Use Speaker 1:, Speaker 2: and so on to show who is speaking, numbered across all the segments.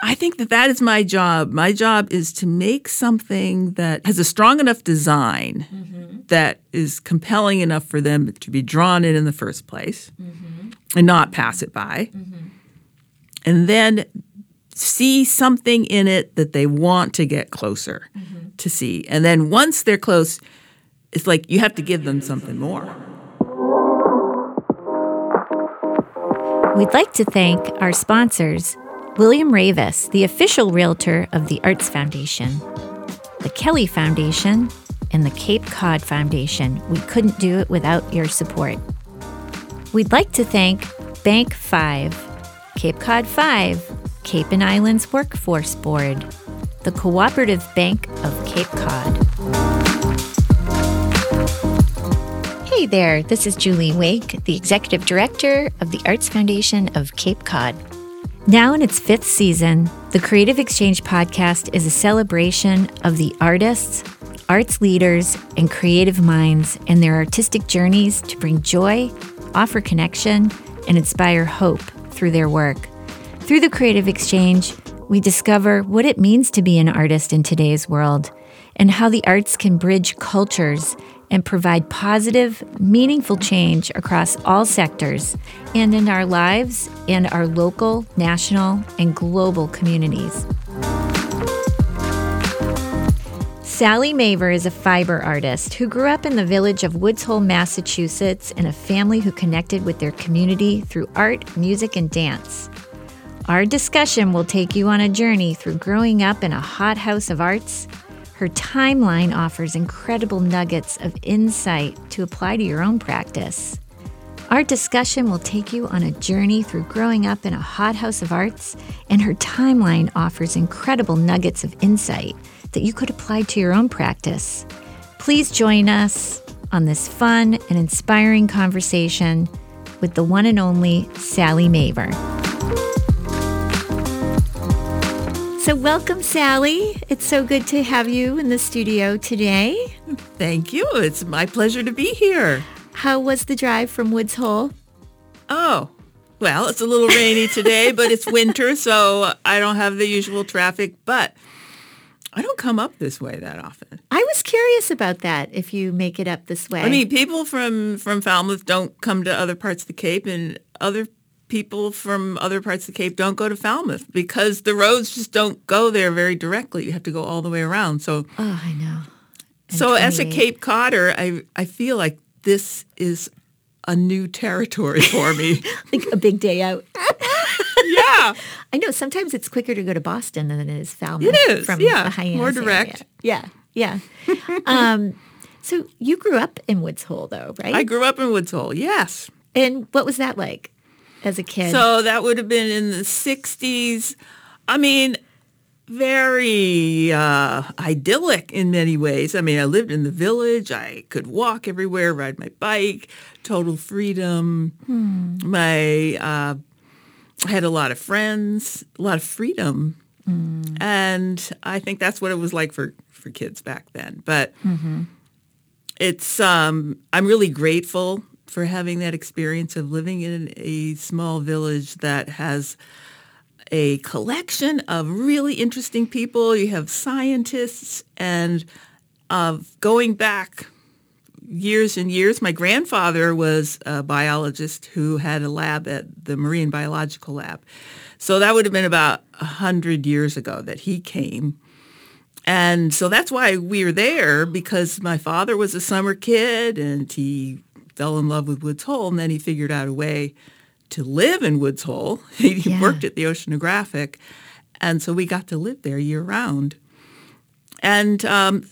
Speaker 1: I think that is my job. My job is to make something that has a strong enough design that is compelling enough for them to be drawn in the first place and not pass it by. And then see something in it that they want to get closer to see. And then once they're close, it's like you have to give them something more.
Speaker 2: We'd like to thank our sponsors, William Ravis, the official realtor of the Arts Foundation, the Kelly Foundation, and the Cape Cod Foundation. We couldn't do it without your support. We'd like to thank Bank 5, Cape Cod 5, Cape and Islands Workforce Board, the Cooperative Bank of Cape Cod. Hey there, this is Julie Wake, the Executive Director of the Arts Foundation of Cape Cod. Now in its 5th season, the Creative Exchange podcast is a celebration of the artists, arts leaders, and creative minds and their artistic journeys to bring joy, offer connection, and inspire hope through their work. Through the Creative Exchange, we discover what it means to be an artist in today's world and how the arts can bridge cultures and provide positive, meaningful change across all sectors and in our lives and our local, national, and global communities. Sally Maver is a fiber artist who grew up in the village of Woods Hole, Massachusetts, in a family who connected with their community through art, music, and dance. Our discussion will take you on a journey through growing up in a hothouse of arts. Her timeline offers incredible nuggets of insight to apply to your own practice. Our discussion will take you on a journey through growing up in a hothouse of arts, and her timeline offers incredible nuggets of insight that you could apply to your own practice. Please join us on this fun and inspiring conversation with the one and only Sally Maver. So welcome, Sally. It's so good to have you in the studio today.
Speaker 1: Thank you. It's my pleasure to be here.
Speaker 2: How was the drive from Woods Hole?
Speaker 1: Oh, well, it's a little rainy today, but it's winter, so I don't have the usual traffic, but I don't come up this way that often.
Speaker 2: I was curious about that, if you make it up this way.
Speaker 1: I mean, people from Falmouth don't come to other parts of the Cape, and other people from other parts of the Cape don't go to Falmouth because the roads just don't go there very directly. You have to go all the way around. So,
Speaker 2: I know.
Speaker 1: So as a Cape Codder, I feel like this is a new territory for me.
Speaker 2: Like a big day out.
Speaker 1: Yeah.
Speaker 2: I know. Sometimes it's quicker to go to Boston than it is Falmouth.
Speaker 1: It is,
Speaker 2: from
Speaker 1: yeah.
Speaker 2: the Hyannis
Speaker 1: More direct.
Speaker 2: Area. Yeah. So you grew up in Woods Hole, though, right?
Speaker 1: I grew up in Woods Hole, yes.
Speaker 2: And what was that like as a kid?
Speaker 1: So that would have been in the 60s. I mean, very idyllic in many ways. I mean, I lived in the village. I could walk everywhere, ride my bike, total freedom. I had a lot of friends, a lot of freedom. And I think that's what it was like for kids back then. But it's I'm really grateful for having that experience of living in a small village that has a collection of really interesting people. You have scientists, and going back years and years, my grandfather was a biologist who had a lab at the Marine Biological Lab. So that would have been about 100 years ago that he came. And so that's why we were there, because my father was a summer kid and he fell in love with Woods Hole, and then he figured out a way to live in Woods Hole. He worked at the Oceanographic, and so we got to live there year-round. And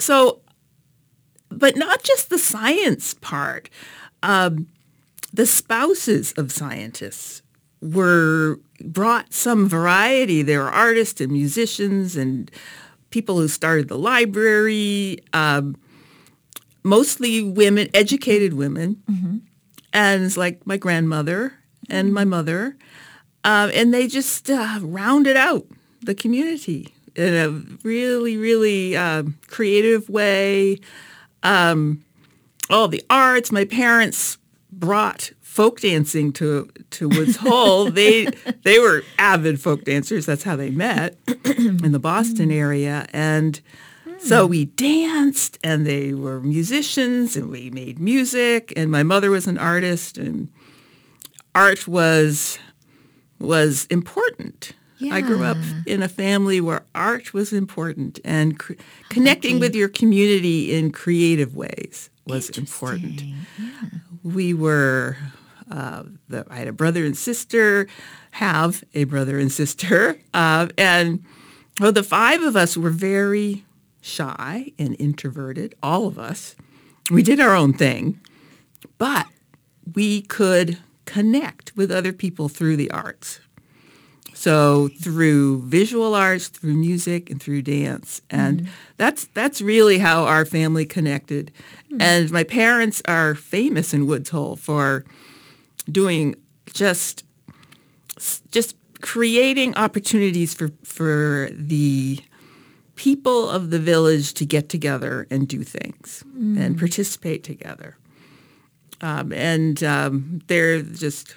Speaker 1: but not just the science part. The spouses of scientists brought some variety. There were artists and musicians and people who started the library, mostly women, educated women, and it's like my grandmother and my mother, and they just rounded out the community in a really, really creative way. All the arts, my parents brought folk dancing to Woods Hole. They were avid folk dancers. That's how they met in the Boston area. And so we danced, and they were musicians, and we made music. And my mother was an artist, and art was important.
Speaker 2: Yeah.
Speaker 1: I grew up in a family where art was important, and connecting with your community in creative ways was important.
Speaker 2: Yeah.
Speaker 1: We were, I had a brother and sister, have a brother and sister, and the five of us were very shy and introverted, all of us. We did our own thing, but we could connect with other people through the arts. So through visual arts, through music, and through dance. And that's really how our family connected. And my parents are famous in Woods Hole for doing just creating opportunities for the people of the village to get together and do things and participate together. They're just,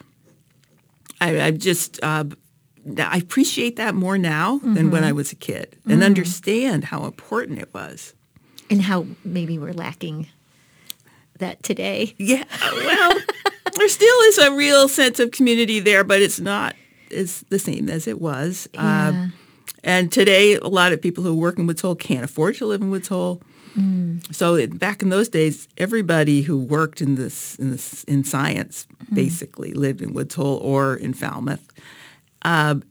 Speaker 1: I appreciate that more now than when I was a kid, and understand how important it was.
Speaker 2: And how maybe we're lacking that today.
Speaker 1: Yeah, well, there still is a real sense of community there, but it's not as the same as it was.
Speaker 2: Yeah.
Speaker 1: And today, a lot of people who work in Woods Hole can't afford to live in Woods Hole. So back in those days, everybody who worked in science basically lived in Woods Hole or in Falmouth. So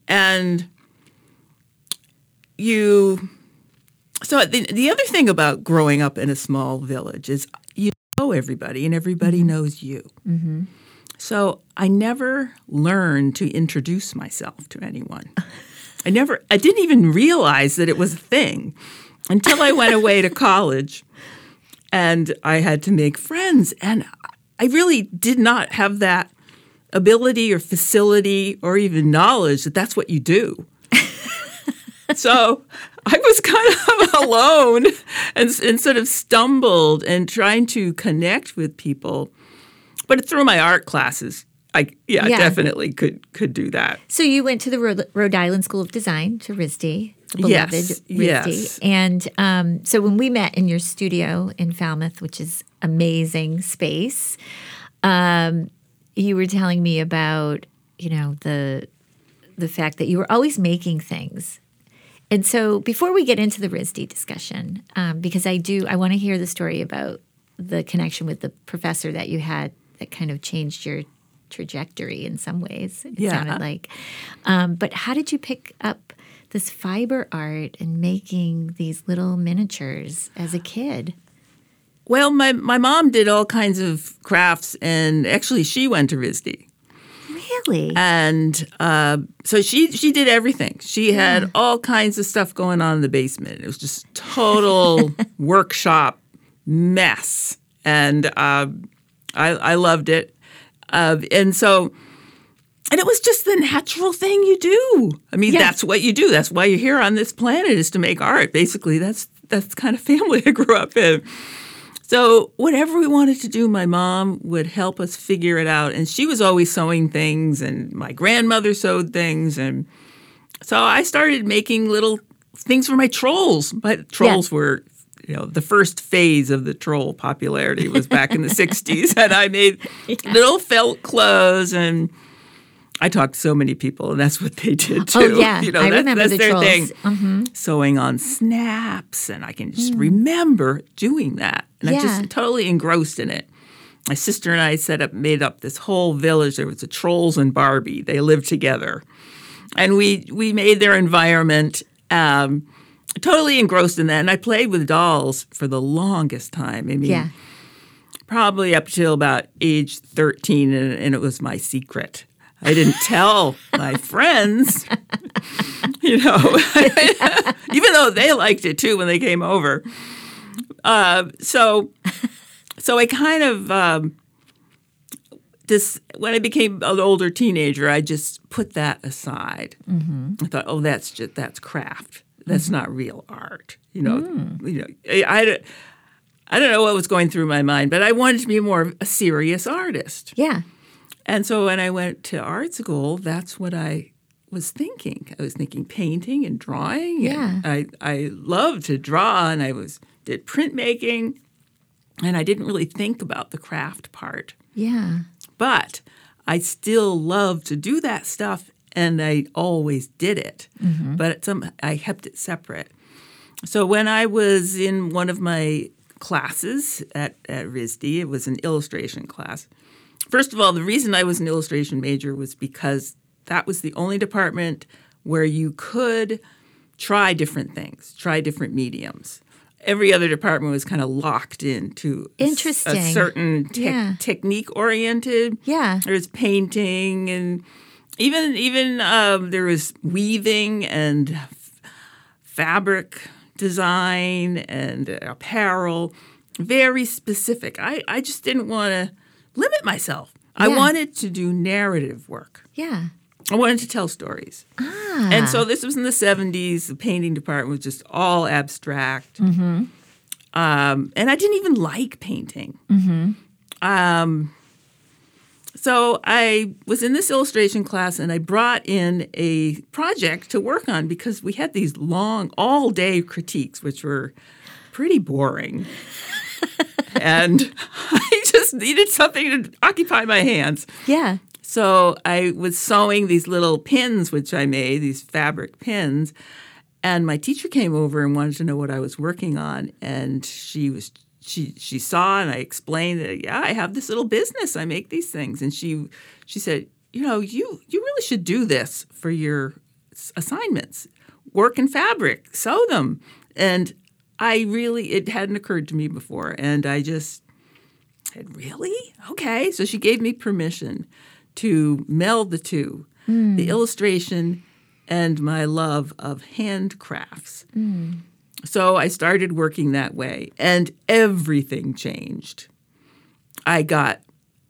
Speaker 1: the other thing about growing up in a small village is you know everybody, and everybody knows you. Mm-hmm. So I never learned to introduce myself to anyone. I didn't even realize that it was a thing until I went away to college, and I had to make friends. And I really did not have that ability or facility or even knowledge that that's what you do. So I was kind of alone and sort of stumbled in trying to connect with people. But through my art classes, I definitely could do that.
Speaker 2: So you went to the Rhode Island School of Design, to RISD, the beloved RISD.
Speaker 1: Yes.
Speaker 2: And so when we met in your studio in Falmouth, which is amazing space, you were telling me about, the fact that you were always making things. And so before we get into the RISD discussion, because I want to hear the story about the connection with the professor that you had that kind of changed your trajectory in some ways, it sounded like. But how did you pick up this fiber art and making these little miniatures as a kid?
Speaker 1: Well, my mom did all kinds of crafts, and actually she went to RISD.
Speaker 2: Really?
Speaker 1: And so she did everything. She had all kinds of stuff going on in the basement. It was just total workshop mess, and I loved it. And it was just the natural thing you do. I mean, that's what you do. That's why you're here on this planet, is to make art. Basically, that's the kind of family I grew up in. So whatever we wanted to do, my mom would help us figure it out. And she was always sewing things, and my grandmother sewed things. And so I started making little things for my trolls. My trolls were, the first phase of the troll popularity was back in the 60s. And I made little felt clothes, and I talked to so many people, and that's what they did too.
Speaker 2: Oh, yeah. I remember
Speaker 1: that's
Speaker 2: the
Speaker 1: their
Speaker 2: trolls.
Speaker 1: thing.
Speaker 2: Mm-hmm.
Speaker 1: Sewing on snaps, and I can just remember doing that. And I'm just totally engrossed in it. My sister and I made up this whole village. There was the trolls and Barbie. They lived together. And we made their environment, totally engrossed in that. And I played with dolls for the longest time. I mean, probably up till about age 13, and it was my secret. I didn't tell my friends, even though they liked it too when they came over. So I kind of when I became an older teenager, I just put that aside. Mm-hmm. I thought, that's craft. That's not real art. I don't know what was going through my mind, but I wanted to be more of a serious artist.
Speaker 2: Yeah.
Speaker 1: And so when I went to art school, that's what I was thinking. I was thinking painting and drawing.
Speaker 2: Yeah.
Speaker 1: And I loved to draw, and did printmaking, and I didn't really think about the craft part.
Speaker 2: Yeah.
Speaker 1: But I still love to do that stuff, and I always did it. Mm-hmm. But I kept it separate. So when I was in one of my classes at RISD, it was an illustration class. First of all, the reason I was an illustration major was because that was the only department where you could try different things, try different mediums. Every other department was kind of locked into a certain technique-oriented.
Speaker 2: Yeah.
Speaker 1: There was painting, and even there was weaving and fabric design and apparel, very specific. I just didn't want to limit myself. I wanted to do narrative work.
Speaker 2: Yeah.
Speaker 1: I wanted to tell stories.
Speaker 2: Ah.
Speaker 1: And so this was in the 70s. The painting department was just all abstract. Mm-hmm. And I didn't even like painting. Mm-hmm. So I was in this illustration class, and I brought in a project to work on because we had these long, all-day critiques, which were pretty boring. And I just needed something to occupy my hands.
Speaker 2: Yeah.
Speaker 1: So I was sewing these little pins, which I made, these fabric pins, and my teacher came over and wanted to know what I was working on. And she saw, and I explained that, I have this little business. I make these things. And she said, you really should do this for your assignments. Work in fabric, sew them. And it hadn't occurred to me before. And I just said, really? Okay. So she gave me permission to meld the two, the illustration and my love of handcrafts. Mm. So I started working that way, and everything changed. I got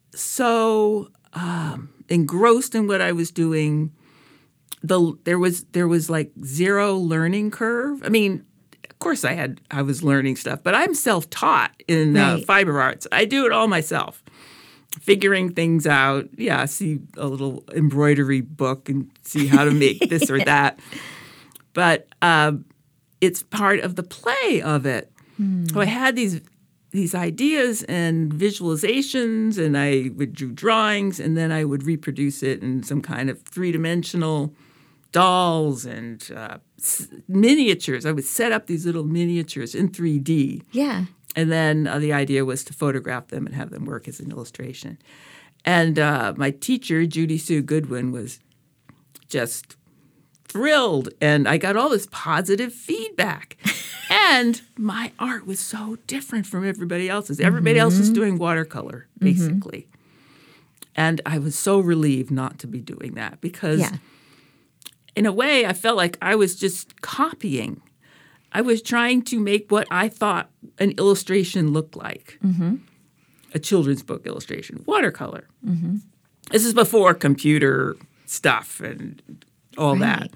Speaker 1: so engrossed in what I was doing. There was like zero learning curve. I mean, of course I was learning stuff, but I'm self-taught in fiber arts. I do it all myself. Figuring things out. Yeah, see a little embroidery book and see how to make this or that. But it's part of the play of it. So I had these ideas and visualizations, and I would do drawings, and then I would reproduce it in some kind of three-dimensional dolls and miniatures. I would set up these little miniatures in 3D.
Speaker 2: Yeah.
Speaker 1: And then the idea was to photograph them and have them work as an illustration. And my teacher, Judy Sue Goodwin, was just thrilled. And I got all this positive feedback. And my art was so different from everybody else's. Everybody else was doing watercolor, basically. And I was so relieved not to be doing that because, in a way, I felt like I was just copying. I was trying to make what I thought an illustration looked like, a children's book illustration, watercolor. Mm-hmm. This is before computer stuff and all that.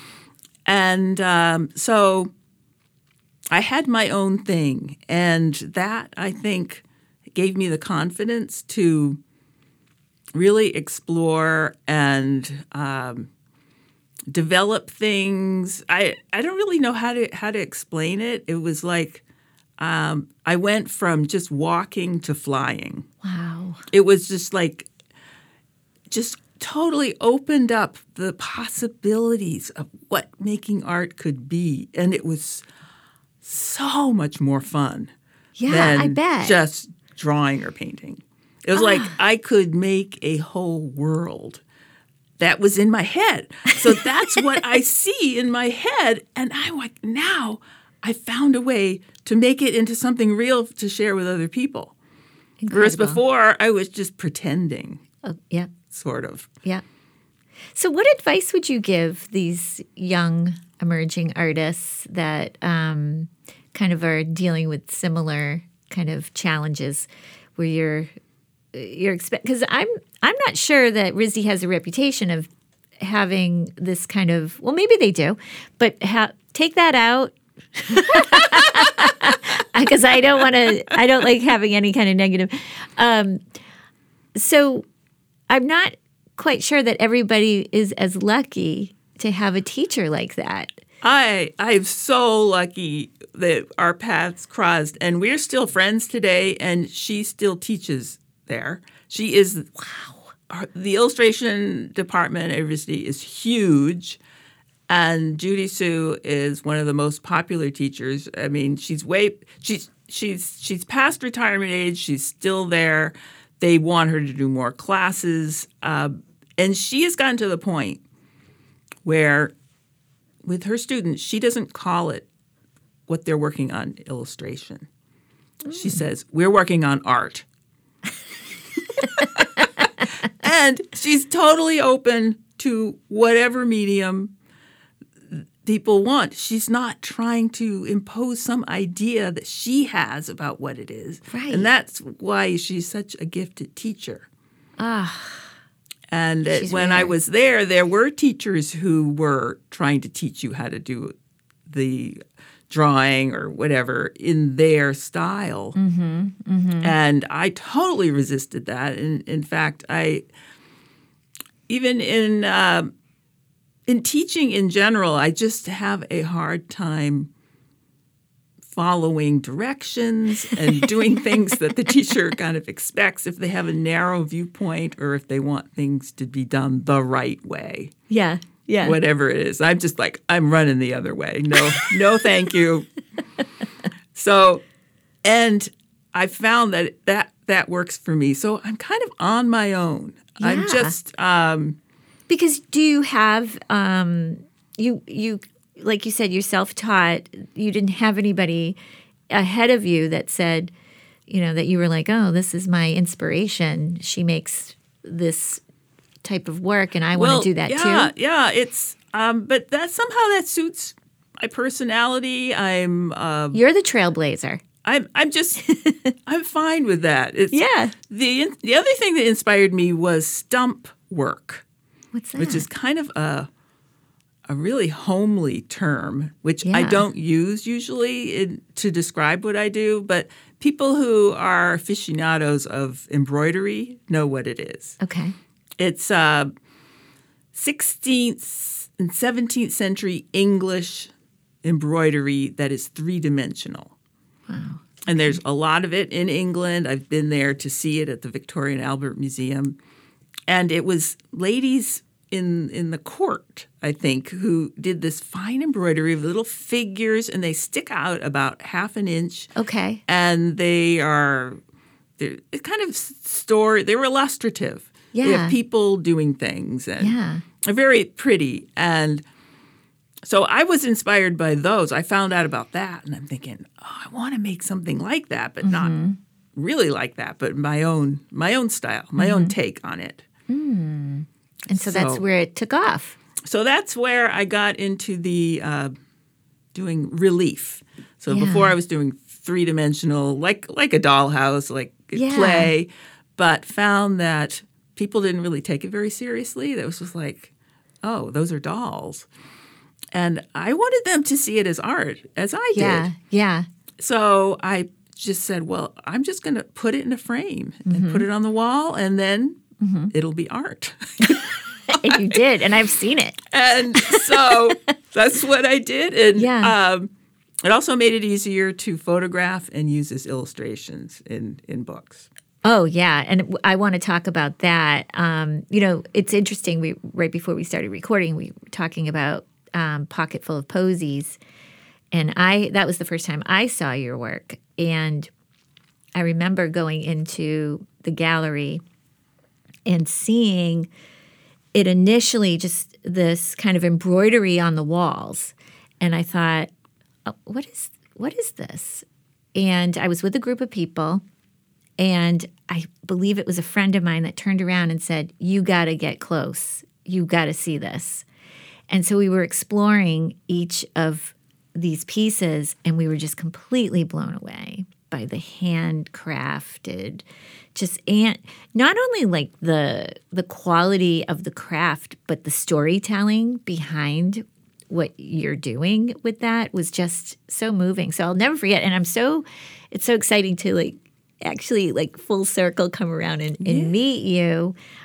Speaker 1: And so I had my own thing, and that, I think, gave me the confidence to really explore and develop things. I don't really know how to explain it. It was like I went from just walking to flying.
Speaker 2: Wow.
Speaker 1: It was just totally opened up the possibilities of what making art could be. And it was so much more fun than
Speaker 2: I bet.
Speaker 1: just drawing or painting. It was like I could make a whole world that was in my head. So that's what I see in my head. And I'm like, now I found a way to make it into something real to share with other people.
Speaker 2: Incredible.
Speaker 1: Whereas before, I was just pretending.
Speaker 2: Oh, yeah.
Speaker 1: Sort of.
Speaker 2: Yeah. So what advice would you give these young emerging artists that kind of are dealing with similar kind of challenges where you're because I'm not sure that RISD has a reputation of having this kind of, well, maybe they do, but take that out because I don't like having any kind of negative. So I'm not quite sure that everybody is as lucky to have a teacher like that.
Speaker 1: I'm so lucky that our paths crossed, and we're still friends today, and she still teaches there. She is, wow. The illustration department at University is huge, and Judy Sue is one of the most popular teachers. I mean, she's past retirement age. She's still there. They want her to do more classes, and she has gotten to the point where with her students, she doesn't call it what they're working on illustration. She says, we're working on art. And she's totally open to whatever medium people want. She's not trying to impose some idea that she has about what it is.
Speaker 2: Right.
Speaker 1: And that's why she's such a gifted teacher. And when I was there were teachers who were trying to teach you how to do the drawing or whatever in their style. And I totally resisted that. And in fact, even in teaching in general, I just have a hard time following directions and doing things that the teacher kind of expects if they have a narrow viewpoint or if they want things to be done the right way.
Speaker 2: Yeah.
Speaker 1: Whatever it is. I'm just like, I'm running the other way. No, thank you. So, and I found that works for me. So I'm kind of on my own.
Speaker 2: Yeah.
Speaker 1: I'm just
Speaker 2: because do you have you like you said, you're self-taught. You didn't have anybody ahead of you that said, that you were like, oh, this is my inspiration. She makes this type of work, and I want to do that too.
Speaker 1: Yeah, it's but somehow that suits my personality.
Speaker 2: You're the trailblazer.
Speaker 1: I'm just I'm fine with that.
Speaker 2: Yeah.
Speaker 1: The other thing that inspired me was stump work.
Speaker 2: What's that?
Speaker 1: Which is kind of a really homely term, which
Speaker 2: Yeah.
Speaker 1: I don't use usually to describe what I do, but people who are aficionados of embroidery know what it is.
Speaker 2: Okay.
Speaker 1: It's 16th and 17th century English embroidery that is three-dimensional.
Speaker 2: Wow.
Speaker 1: And there's a lot of it in England. I've been there to see it at the Victoria and Albert Museum. And it was ladies in the court, I think, who did this fine embroidery of little figures, and they stick out about half an inch.
Speaker 2: Okay.
Speaker 1: And they're kind of they were illustrative.
Speaker 2: Yeah.
Speaker 1: They have people doing things, and they're very pretty. And so I was inspired by those. I found out about that, and I'm thinking, oh, I want to make something like that, but not really like that, but my own style, my own take on it.
Speaker 2: And so that's where it took off.
Speaker 1: So that's where I got into the doing relief. So before I was doing three-dimensional, like a dollhouse, like clay, but found that people didn't really take it very seriously. That was just like, oh, those are dolls. And I wanted them to see it as art, as I did.
Speaker 2: Yeah.
Speaker 1: So I just said, well, I'm just going to put it in a frame and put it on the wall, and then it'll be art.
Speaker 2: And you did, and I've seen it.
Speaker 1: And so that's what I did. And it also made it easier to photograph and use as illustrations in books.
Speaker 2: Oh, yeah. And I want to talk about that. It's interesting. Right before we started recording, we were talking about Pocket Full of Posies. And that was the first time I saw your work. And I remember going into the gallery and seeing it initially just this kind of embroidery on the walls. And I thought, oh, what is this? And I was with a group of people, and I believe it was a friend of mine that turned around and said, you got to get close. You got to see this. And so we were exploring each of these pieces, and we were just completely blown away by the handcrafted, and not only like the quality of the craft, but the storytelling behind what you're doing with that was just so moving. So I'll never forget. And it's so exciting to actually full circle come around and meet you.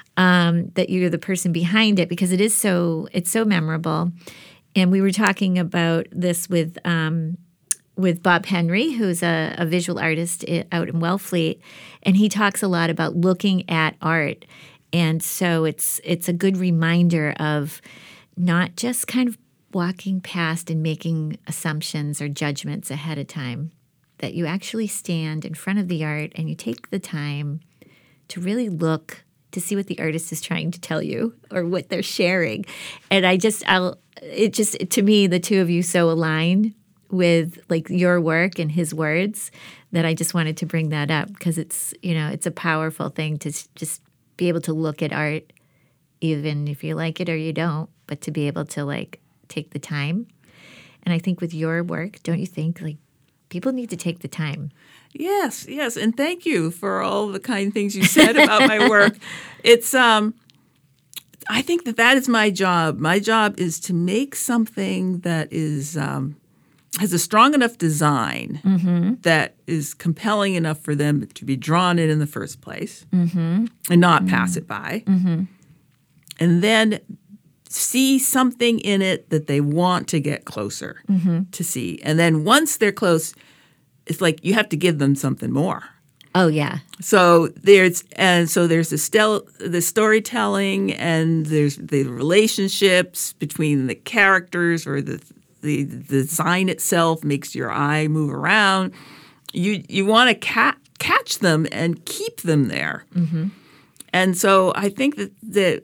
Speaker 2: that you're the person behind it because it's so memorable. And we were talking about this with Bob Henry, who's a visual artist out in Wellfleet, and he talks a lot about looking at art. And so it's a good reminder of not just kind of walking past and making assumptions or judgments ahead of time, that you actually stand in front of the art and you take the time to really look to see what the artist is trying to tell you or what they're sharing. And to me, the two of you so align with like your work and his words that I just wanted to bring that up because it's a powerful thing to just be able to look at art, even if you like it or you don't, but to be able to like take the time. And I think with your work, don't you think like people need to take the time?
Speaker 1: Yes. And thank you for all the kind things you said about my work. It's, I think that is my job. My job is to make something that is, has a strong enough design that is compelling enough for them to be drawn in the first place and not pass it by. And then see something in it that they want to get closer to see. And then once they're close, it's like you have to give them something more.
Speaker 2: Oh, yeah.
Speaker 1: So there's the storytelling and there's the relationships between the characters or the design itself makes your eye move around. You want to catch them and keep them there. And so I think that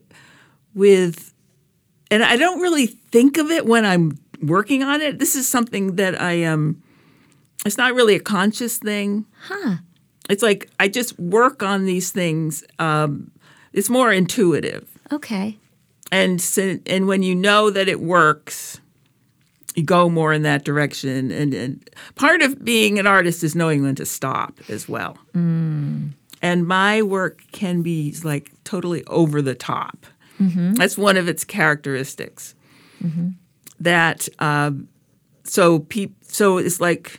Speaker 1: and I don't really think of it when I'm working on it. This is something that it's not really a conscious thing. It's like I just work on these things. It's more intuitive.
Speaker 2: Okay.
Speaker 1: And when you know that it works, you go more in that direction. And part of being an artist is knowing when to stop as well. And my work can be like totally over the top. That's one of its characteristics. That so it's like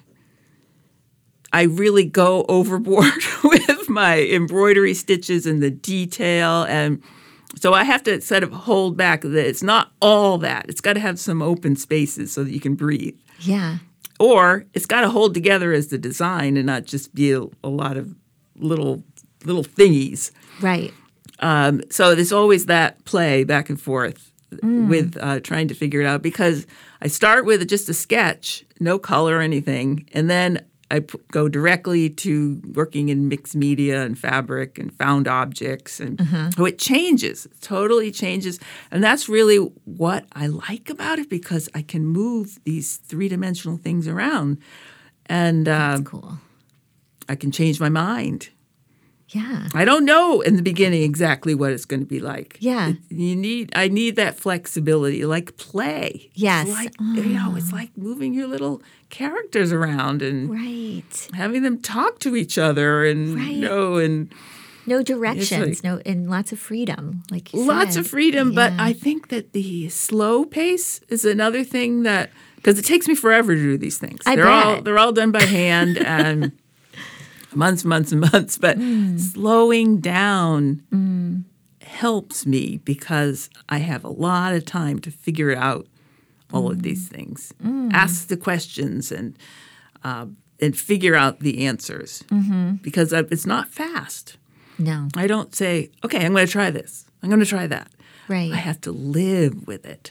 Speaker 1: I really go overboard with my embroidery stitches and the detail, and so I have to sort of hold back that it's not all that. It's got to have some open spaces so that you can breathe.
Speaker 2: Yeah.
Speaker 1: Or it's got to hold together as the design and not just be a lot of little thingies.
Speaker 2: Right.
Speaker 1: So there's always that play back and forth with trying to figure it out because I start with just a sketch, no color or anything, and then I go directly to working in mixed media and fabric and found objects. And it changes, it totally changes. And that's really what I like about it because I can move these three-dimensional things around. And
Speaker 2: that's cool.
Speaker 1: I can change my mind.
Speaker 2: Yeah.
Speaker 1: I don't know in the beginning exactly what it's going to be like.
Speaker 2: Yeah.
Speaker 1: I need that flexibility, like play.
Speaker 2: Yes.
Speaker 1: It's like, it's like moving your little characters around and having them talk to each other and and
Speaker 2: no directions, and lots of freedom, like you said.
Speaker 1: Lots of freedom, but I think that the slow pace is another thing that because it takes me forever to do these things. They're all done by hand and months and months, but slowing down helps me because I have a lot of time to figure out all of these things, ask the questions and figure out the answers because it's not fast.
Speaker 2: No.
Speaker 1: I don't say, okay, I'm going to try this. I'm going to try that.
Speaker 2: Right.
Speaker 1: I have to live with it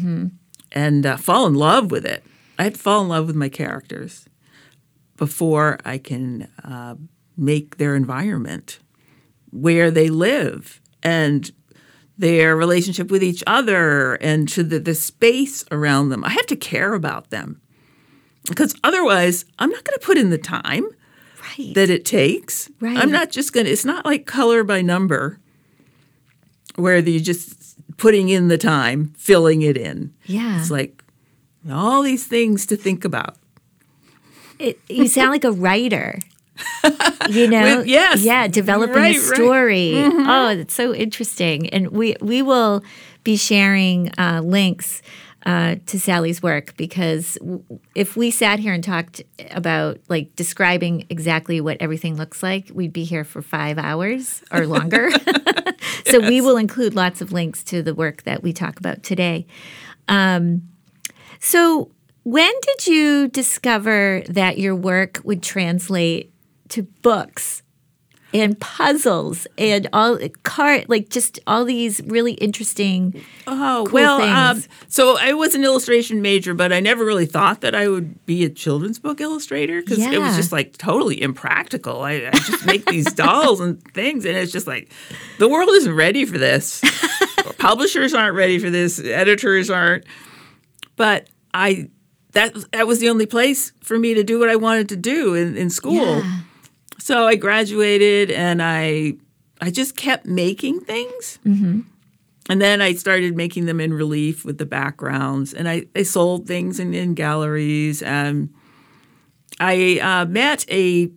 Speaker 1: and fall in love with it. I have to fall in love with my characters before I can make their environment where they live and their relationship with each other and to the space around them. I have to care about them because otherwise I'm not going to put in the time that it takes.
Speaker 2: Right.
Speaker 1: I'm not just going to – it's not like color by number where you're just putting in the time, filling it in.
Speaker 2: Yeah.
Speaker 1: It's like all these things to think about.
Speaker 2: You sound like a writer,
Speaker 1: yes.
Speaker 2: Yeah, developing a story. Oh, that's so interesting. And we will be sharing links to Sally's work, because if we sat here and talked about like describing exactly what everything looks like, we'd be here for 5 hours or longer. So we will include lots of links to the work that we talk about today. So when did you discover that your work would translate to books and puzzles and all just all these really interesting cool things?
Speaker 1: So I was an illustration major, but I never really thought that I would be a children's book illustrator because it was just like totally impractical. I just make these dolls and things, and it's just like the world isn't ready for this. Publishers aren't ready for this. Editors aren't. But that was the only place for me to do what I wanted to do in school.
Speaker 2: Yeah.
Speaker 1: So I graduated, and I just kept making things. Mm-hmm. And then I started making them in relief with the backgrounds, and I sold things in galleries. And I met a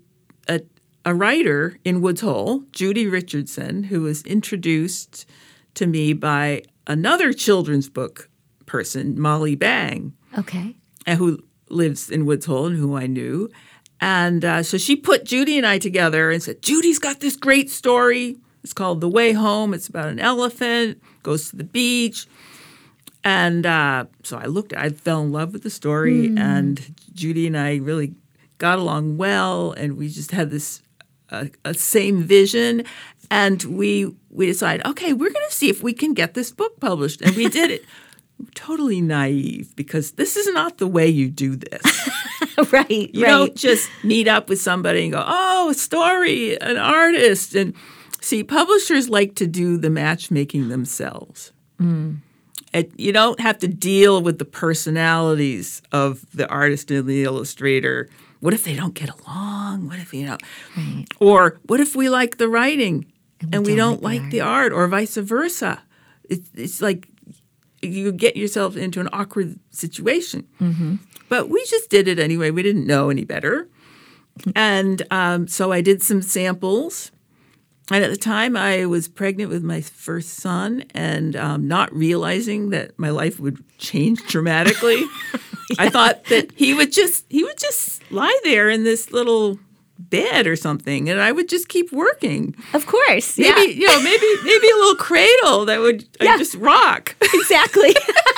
Speaker 1: writer in Woods Hole, Judy Richardson, who was introduced to me by another children's book person, Molly Bang.
Speaker 2: Okay.
Speaker 1: Who lives in Woods Hole and who I knew. And so she put Judy and I together and said, Judy's got this great story. It's called The Way Home. It's about an elephant, goes to the beach. And so I fell in love with the story. And Judy and I really got along well. And we just had this same vision. And we decided, okay, we're going to see if we can get this book published. And we did it. Totally naive, because this is not the way you do this.
Speaker 2: Right.
Speaker 1: You don't just meet up with somebody and go, oh, a story, an artist. And see, publishers like to do the matchmaking themselves. And you don't have to deal with the personalities of the artist and the illustrator. What if they don't get along? What if,
Speaker 2: Right.
Speaker 1: Or what if we like the writing and we don't like the art, or vice versa? It's like you get yourself into an awkward situation. Mm-hmm. But we just did it anyway. We didn't know any better. And so I did some samples. And at the time, I was pregnant with my first son, and not realizing that my life would change dramatically. I thought that he would just lie there in this little bed or something, and I would just keep working.
Speaker 2: Of course.
Speaker 1: Maybe maybe a little cradle that would just rock.
Speaker 2: Exactly.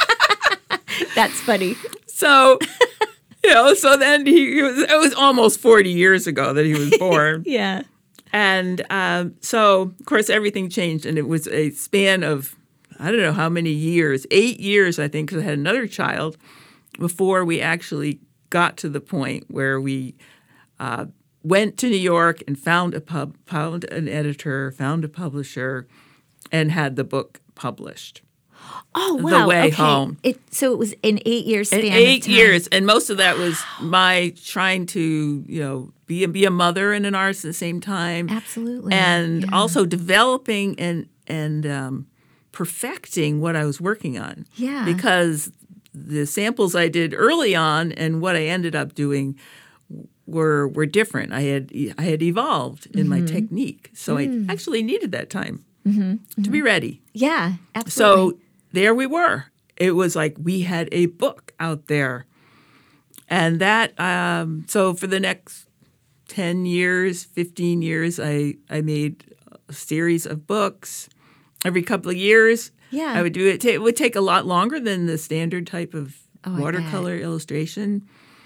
Speaker 2: That's funny.
Speaker 1: So, so then it was almost 40 years ago that he was born.
Speaker 2: Yeah.
Speaker 1: And so, of course, everything changed, and it was a span of, I don't know how many years, 8 years, I think, because I had another child, before we actually got to the point where we went to New York and found an editor, found a publisher, and had the book published.
Speaker 2: Oh, wow.
Speaker 1: The Way Home.
Speaker 2: So it was an 8-year span.
Speaker 1: 8 years, and most of that was my trying to, be a mother and an artist at the same time.
Speaker 2: Absolutely.
Speaker 1: And also developing and perfecting what I was working on.
Speaker 2: Yeah.
Speaker 1: Because the samples I did early on and what I ended up doing were different. I had evolved in my technique, so I actually needed that time to be ready.
Speaker 2: Yeah, absolutely.
Speaker 1: So there we were. It was like we had a book out there, and that. So for the next 10 years, 15 years, I made a series of books every couple of years.
Speaker 2: Yeah,
Speaker 1: I would do it. It would take a lot longer than the standard type of
Speaker 2: I
Speaker 1: watercolor illustration,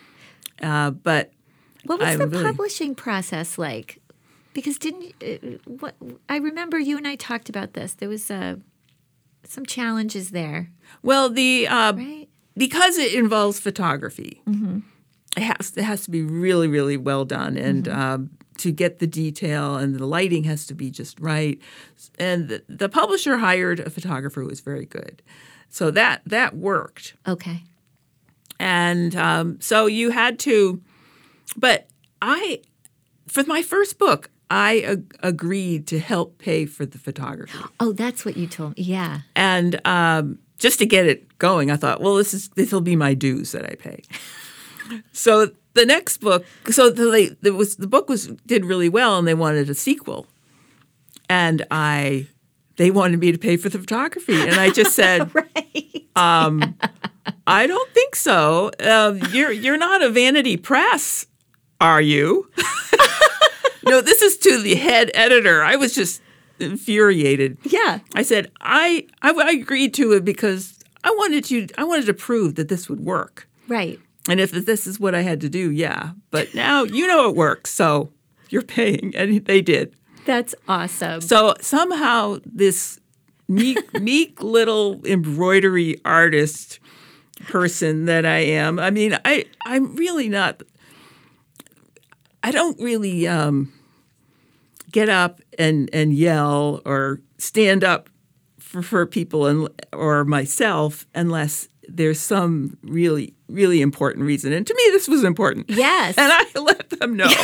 Speaker 1: but.
Speaker 2: What was the publishing process like? Because I remember you and I talked about this. There was some challenges there.
Speaker 1: Well,
Speaker 2: right?
Speaker 1: Because it involves photography, it has to be really, really well done, and to get the detail, and the lighting has to be just right. And the publisher hired a photographer who was very good, so that worked.
Speaker 2: Okay.
Speaker 1: And so you had to. But for my first book, I agreed to help pay for the photography.
Speaker 2: Oh, that's what you told me. Yeah.
Speaker 1: And just to get it going, I thought, well, this will be my dues that I pay. So the next book, the book did really well, and they wanted a sequel. And I they wanted me to pay for the photography. And I just said,
Speaker 2: Right.
Speaker 1: I don't think so. You're not a vanity press, are you? No, this is to the head editor. I was just infuriated.
Speaker 2: Yeah.
Speaker 1: I said, I agreed to it because I wanted to prove that this would work.
Speaker 2: Right.
Speaker 1: And if this is what I had to do, yeah. But now you know it works, so you're paying. And they did.
Speaker 2: That's awesome.
Speaker 1: So somehow this meek little embroidery artist person that I am, I mean, I'm really not, I don't really get up and yell or stand up for people or myself unless there's some really, really important reason. And to me, this was important.
Speaker 2: Yes.
Speaker 1: And I let them know.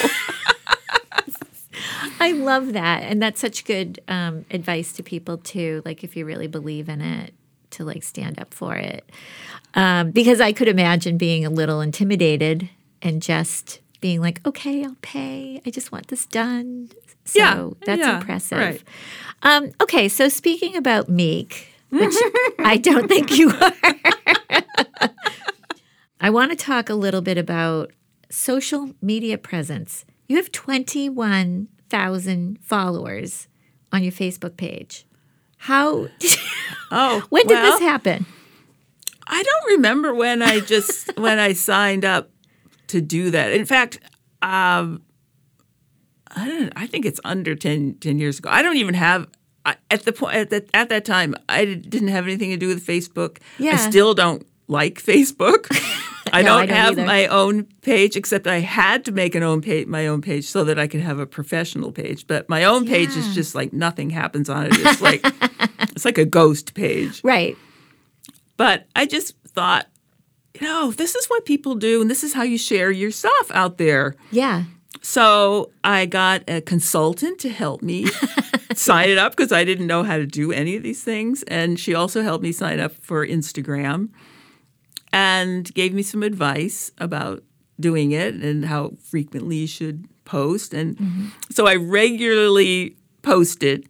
Speaker 2: I love that. And that's such good advice to people, too. Like, if you really believe in it, to, like, stand up for it. Because I could imagine being a little intimidated and just being like, okay, I'll pay. I just want this done. So that's impressive.
Speaker 1: Right.
Speaker 2: Okay, so speaking about meek, which I don't think you are, I want to talk a little bit about social media presence. You have 21,000 followers on your Facebook page. How? When did this happen?
Speaker 1: I don't remember when I signed up to do that. In fact, I think it's under 10 years ago. I don't even have at that time. I didn't have anything to do with Facebook.
Speaker 2: Yeah.
Speaker 1: I still don't like Facebook. I
Speaker 2: No, I
Speaker 1: don't
Speaker 2: don't
Speaker 1: have
Speaker 2: either.
Speaker 1: my own page, except I had to make my own page so that I could have a professional page. But my own page is just like nothing happens on it. It's like it's like a ghost page.
Speaker 2: Right.
Speaker 1: But I just thought, this is what people do, and this is how you share your stuff out there.
Speaker 2: Yeah.
Speaker 1: So I got a consultant to help me sign it up because I didn't know how to do any of these things. And she also helped me sign up for Instagram and gave me some advice about doing it and how frequently you should post. And so I regularly posted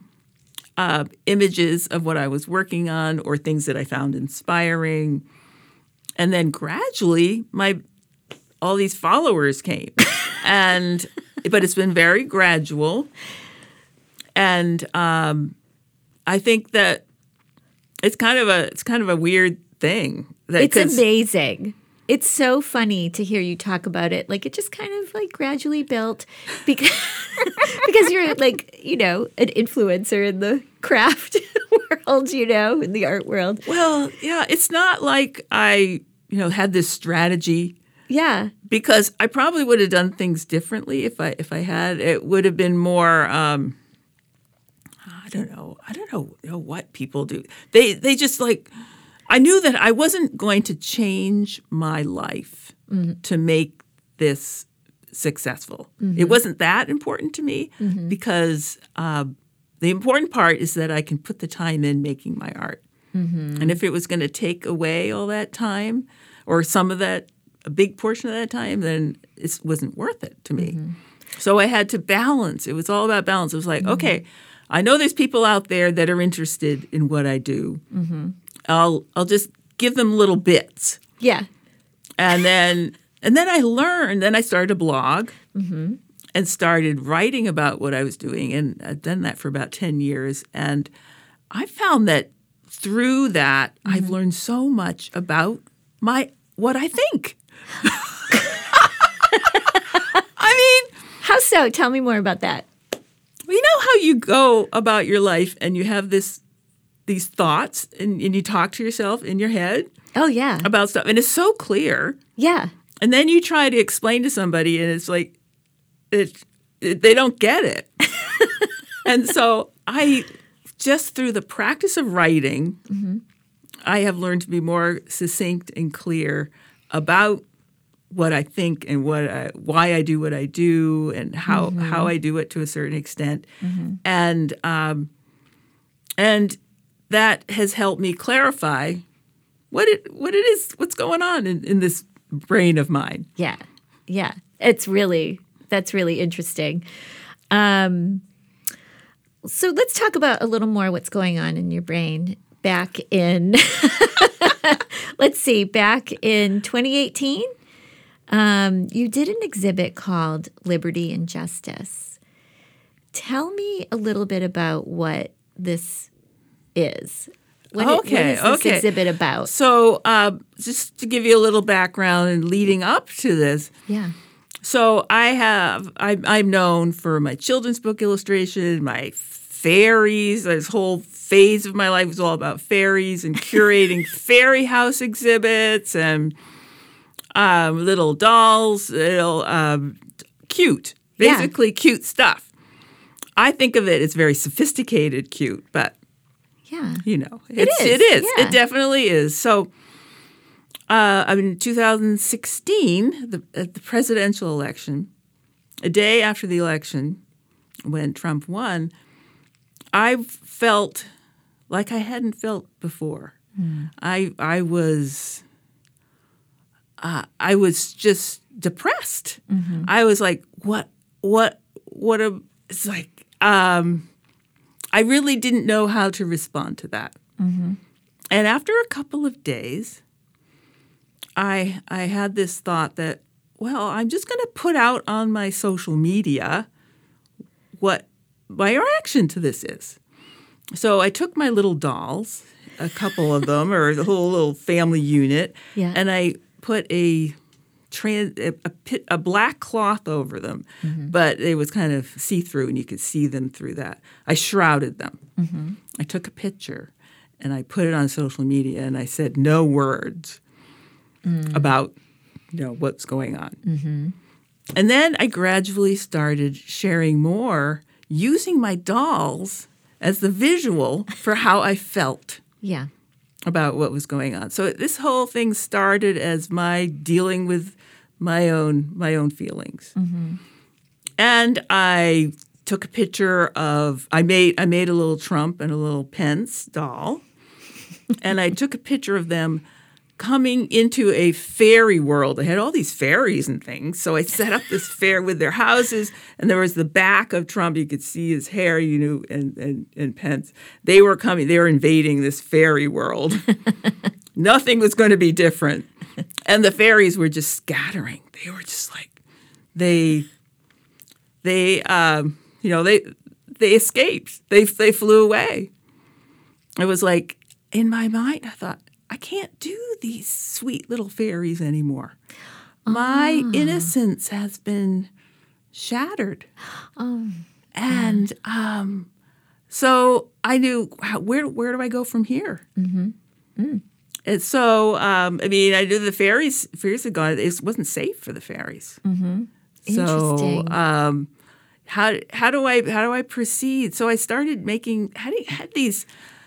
Speaker 1: images of what I was working on or things that I found inspiring. And then gradually all these followers came. But it's been very gradual. And I think that it's kind of a weird thing.
Speaker 2: It's amazing. It's so funny to hear you talk about it. Like, it just kind of like gradually built because you're like, an influencer in the craft world, in the art world.
Speaker 1: Well, yeah, it's not like I, had this strategy.
Speaker 2: Yeah.
Speaker 1: Because I probably would have done things differently if I had. It would have been more. I don't know what people do. They just like. I knew that I wasn't going to change my life to make this successful. It wasn't that important to me because the important part is that I can put the time in making my art. And if it was going to take away all that time or some of that, a big portion of that time, then it wasn't worth it to me. So I had to balance. It was all about balance. It was like, okay, I know there's people out there that are interested in what I do. I'll just give them little bits.
Speaker 2: Yeah.
Speaker 1: And then I learned. Then I started a blog and started writing about what I was doing. And I've done that for about 10 years. And I found that through that, I've learned so much about what I think. I mean,
Speaker 2: How so? Tell me more about that.
Speaker 1: you know how you go about your life and you have these thoughts and you talk to yourself in your head
Speaker 2: Oh, yeah.
Speaker 1: about stuff. And it's so clear.
Speaker 2: Yeah.
Speaker 1: And then you try to explain to somebody and it's like they don't get it. And so just through the practice of writing, I have learned to be more succinct and clear about what I think and why I do what I do and how I do it to a certain extent. And that has helped me clarify what it is, what's going on in this brain of mine.
Speaker 2: Yeah. Yeah. That's really interesting. So let's talk about a little more what's going on in your brain back in, let's see, back in 2018. You did an exhibit called Liberty and Justice. Tell me a little bit about what this is. What is this exhibit about?
Speaker 1: So just to give you a little background and leading up to this.
Speaker 2: Yeah.
Speaker 1: So I'm known for my children's book illustration, my fairies. This whole phase of my life was all about fairies and curating fairy house exhibits and little dolls, cute, basically cute stuff. I think of it as very sophisticated cute, but it is.
Speaker 2: Yeah.
Speaker 1: It definitely is. So in 2016, the presidential election, a day after the election, when Trump won, I felt like I hadn't felt before. I was just depressed. Mm-hmm. I was like, it's like, I really didn't know how to respond to that. Mm-hmm. And after a couple of days, I had this thought that, well, I'm just going to put out on my social media what my reaction to this is. So I took my little dolls, a couple of them, or the whole little family unit, and I put a black cloth over them, but it was kind of see-through, and you could see them through that. I shrouded them. Mm-hmm. I took a picture, and I put it on social media, and I said no words about what's going on. Mm-hmm. And then I gradually started sharing more, using my dolls as the visual for how I felt about what was going on. So this whole thing started as my dealing with my own feelings. Mm-hmm. And I took a picture of I made a little Trump and a little Pence doll, and I took a picture of them coming into a fairy world. They had all these fairies and things. So I set up this fair with their houses, and there was the back of Trump. You could see his hair, and Pence. They were coming. They were invading this fairy world. Nothing was going to be different. And the fairies were just scattering. They were just like, they escaped. They flew away. It was like, in my mind, I thought, I can't do these sweet little fairies anymore. My innocence has been shattered. And so I knew, where do I go from here? Mm-hmm. Mm. And so, I knew the fairies had gone. It wasn't safe for the fairies. Mm-hmm.
Speaker 2: Interesting.
Speaker 1: So, how do I proceed? So I started had these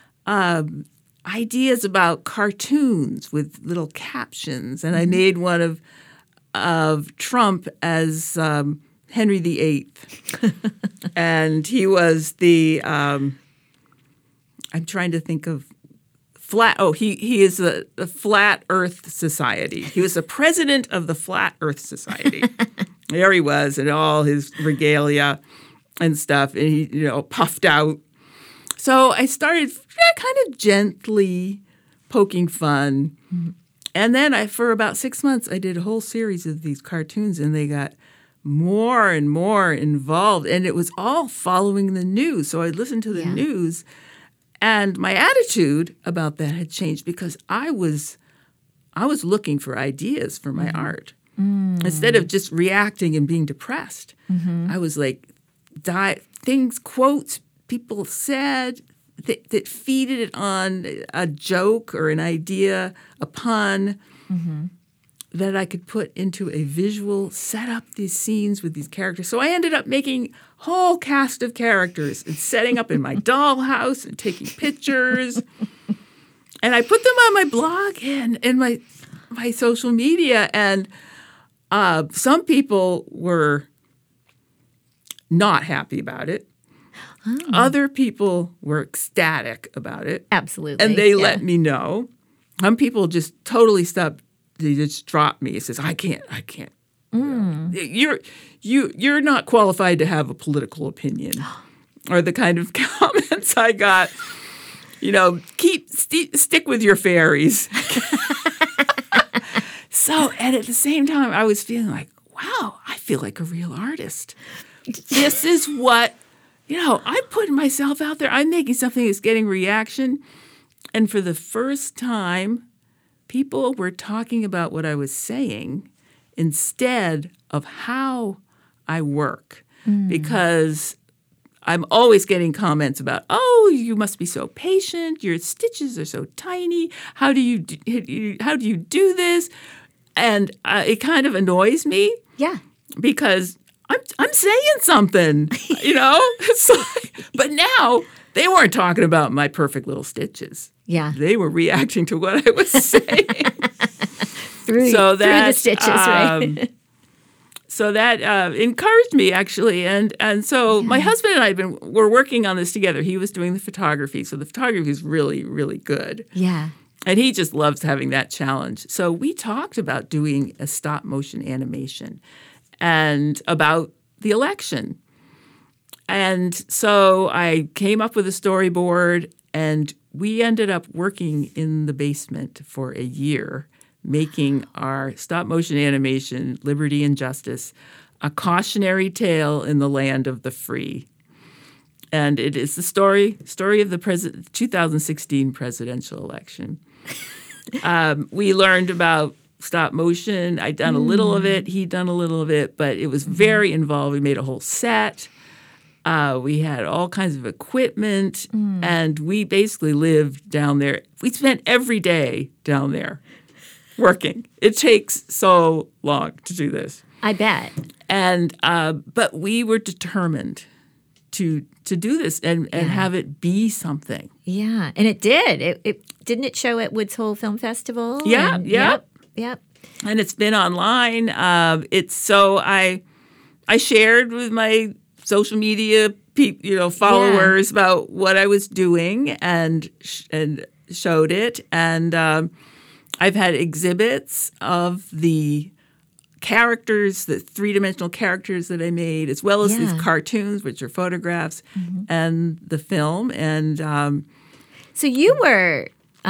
Speaker 1: ideas about cartoons with little captions, and I made one of Trump as Henry VIII, and he was the I'm trying to think of flat. Oh, he is the Flat Earth Society. He was the president of the Flat Earth Society. There he was, and all his regalia and stuff, and he puffed out. So I started kind of gently poking fun. Mm-hmm. And then for about 6 months, I did a whole series of these cartoons, and they got more and more involved. And it was all following the news. So I listened to the news, and my attitude about that had changed because I was looking for ideas for my art. Mm. Instead of just reacting and being depressed. Mm-hmm. I was like, quotes people said that feeded it on a joke or an idea, a pun, that I could put into a visual, set up these scenes with these characters. So I ended up making a whole cast of characters and setting up in my dollhouse and taking pictures. And I put them on my blog and my social media. And some people were not happy about it. Oh. Other people were ecstatic about it.
Speaker 2: Absolutely.
Speaker 1: And they let me know. Some people just totally stopped. They just dropped me. It says, I can't. You're not qualified to have a political opinion. or the kind of comments I got, stick with your fairies. So, and at the same time, I was feeling like, wow, I feel like a real artist. This is what, I'm putting myself out there. I'm making something that's getting reaction. And for the first time, people were talking about what I was saying instead of how I work. Because I'm always getting comments about, oh, you must be so patient. Your stitches are so tiny. How do you do this? And it kind of annoys me.
Speaker 2: Yeah.
Speaker 1: Because I'm saying something, It's like, but now they weren't talking about my perfect little stitches.
Speaker 2: Yeah.
Speaker 1: They were reacting to what I was saying.
Speaker 2: through the stitches, right?
Speaker 1: So that encouraged me, actually. And so my husband and I were working on this together. He was doing the photography. So the photography is really, really good.
Speaker 2: Yeah.
Speaker 1: And he just loves having that challenge. So we talked about doing a stop motion animation and about the election. And so I came up with a storyboard, and we ended up working in the basement for a year, making our stop motion animation, Liberty and Justice, a cautionary tale in the land of the free. And it is the story of the 2016 presidential election. We learned about stop motion. I'd done a little of it. He'd done a little of it, but it was very involved. We made a whole set. We had all kinds of equipment, and we basically lived down there. We spent every day down there working. It takes so long to do this.
Speaker 2: I bet.
Speaker 1: And but we were determined to do this and have it be something.
Speaker 2: Yeah, and it did. It didn't it show at Woods Hole Film Festival?
Speaker 1: Yeah,
Speaker 2: Yep.
Speaker 1: And it's been online. I shared with my social media followers about what I was doing and showed it. And I've had exhibits of the characters, the three-dimensional characters that I made, as well as these cartoons, which are photographs, and the film. And
Speaker 2: so you were,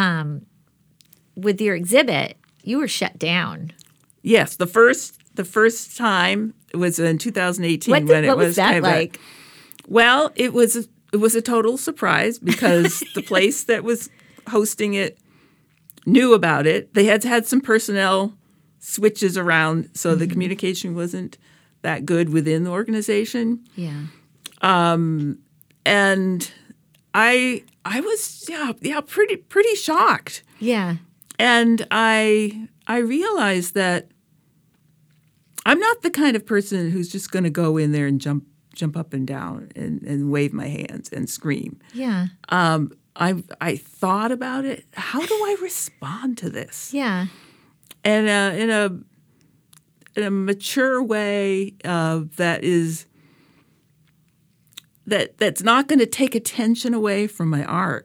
Speaker 2: with your exhibit, you were shut down.
Speaker 1: Yes, the first time was in 2018
Speaker 2: what was that like?
Speaker 1: Well, it was a total surprise because the place that was hosting it knew about it. They had some personnel switches around, so the communication wasn't that good within the organization.
Speaker 2: Yeah.
Speaker 1: And I was pretty shocked.
Speaker 2: Yeah.
Speaker 1: And I realized that I'm not the kind of person who's just going to go in there and jump up and down and wave my hands and scream.
Speaker 2: Yeah.
Speaker 1: I thought about it. How do I respond to this?
Speaker 2: Yeah.
Speaker 1: And in a mature way that's not going to take attention away from my art.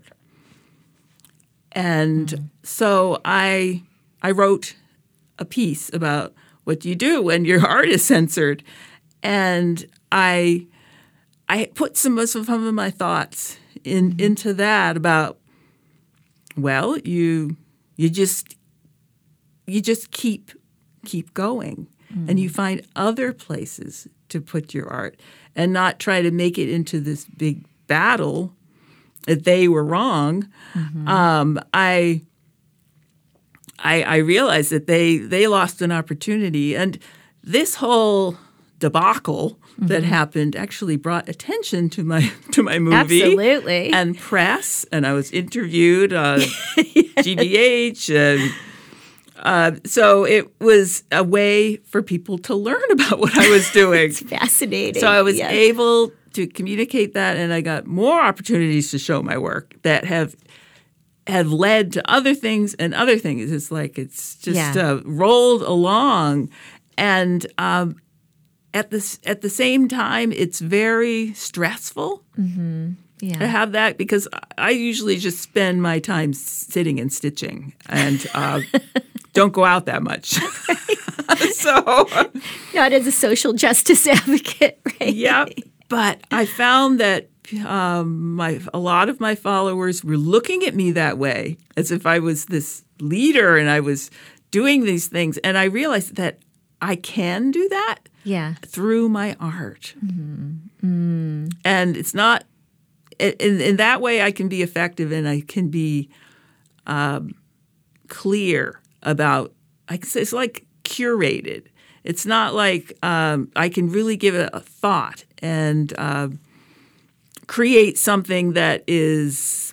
Speaker 1: And so I wrote a piece about what do you do when your art is censored, and I put some of my thoughts into that about, well, you just keep going, and you find other places to put your art, and not try to make it into this big battle that they were wrong. I realized that they lost an opportunity, and this whole debacle that happened actually brought attention to my movie.
Speaker 2: Absolutely.
Speaker 1: And press, and I was interviewed on GBH. So it was a way for people to learn about what I was doing.
Speaker 2: It's fascinating.
Speaker 1: So I was able to communicate that, and I got more opportunities to show my work that have led to other things and other things. It's like it's just rolled along, and at the same time, it's very stressful to have that, because I usually just spend my time sitting and stitching and don't go out that much. So
Speaker 2: not as a social justice advocate, right?
Speaker 1: Yeah, but I found that a lot of my followers were looking at me that way, as if I was this leader and I was doing these things. And I realized that I can do that through my art. And it's not in that way I can be effective, and I can be clear about. It's like curated. It's not like I can really give it a thought and create something that is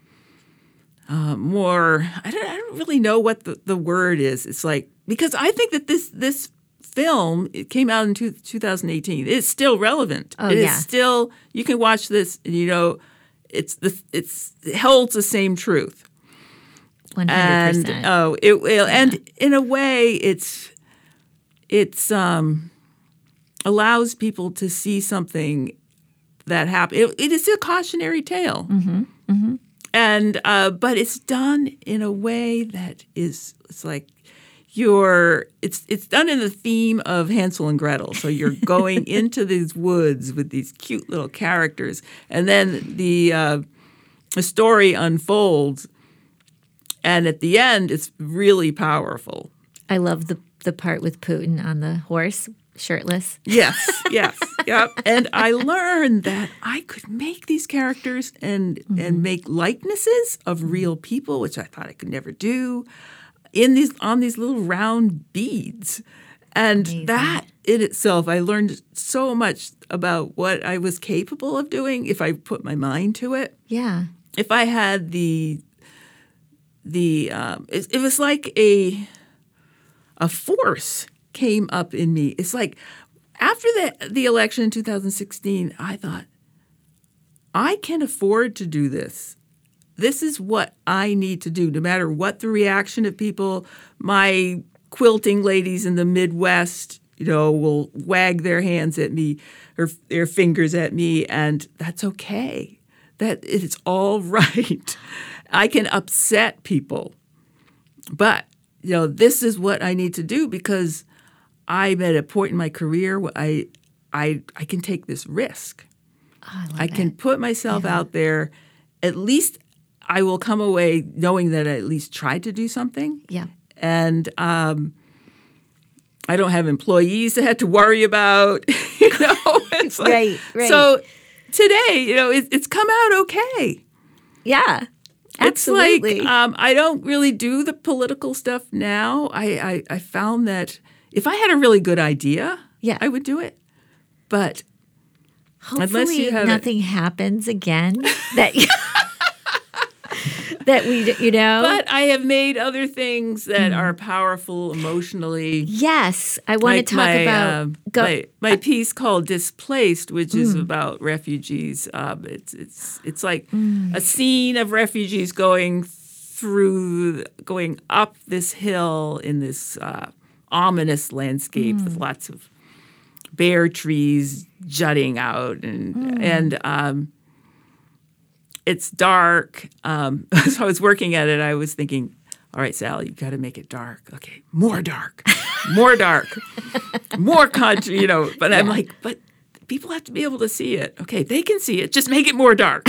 Speaker 1: more. I don't really know what the word is. It's like, because I think that this film, it came out in 2018. It's still relevant.
Speaker 2: Oh,
Speaker 1: it is still. You can watch this, and it holds the same truth.
Speaker 2: 100%.
Speaker 1: And in a way, it's allows people to see something that happened. It is a cautionary tale, and but it's done in a way that it's like it's done in the theme of Hansel and Gretel. So you're going into these woods with these cute little characters, and then the story unfolds. And at the end, it's really powerful.
Speaker 2: I love the part with Putin on the horse, shirtless.
Speaker 1: Yes, yep. And I learned that I could make these characters and make likenesses of real people, which I thought I could never do, on these little round beads. And
Speaker 2: Amazing.
Speaker 1: That in itself, I learned so much about what I was capable of doing if I put my mind to it.
Speaker 2: Yeah.
Speaker 1: If I had it was like a force came up in me. It's like after the election in 2016, I thought, I can afford to do this. This is what I need to do, no matter what the reaction of people. My quilting ladies in the Midwest, will wag their hands at me or their fingers at me, and that's okay. That it's all right. I can upset people, but this is what I need to do because I'm at a point in my career where I can take this risk.
Speaker 2: Oh,
Speaker 1: I can put myself out there. At least I will come away knowing that I at least tried to do something.
Speaker 2: Yeah,
Speaker 1: and I don't have employees to have to worry about. It's like,
Speaker 2: right.
Speaker 1: So today, it's come out okay.
Speaker 2: Yeah. Absolutely.
Speaker 1: It's like I don't really do the political stuff now. I found that if I had a really good idea, I would do it. But
Speaker 2: hopefully nothing happens again that that we.
Speaker 1: But I have made other things that are powerful emotionally.
Speaker 2: Yes, I want to talk about
Speaker 1: my piece called "Displaced," which is about refugees. It's like a scene of refugees going up this hill in this ominous landscape with lots of bare trees jutting out, and it's dark. As I was working at it, I was thinking, all right, Sally, you got to make it dark. Okay, more dark, more country, But I'm like, but people have to be able to see it. Okay, they can see it. Just make it more dark.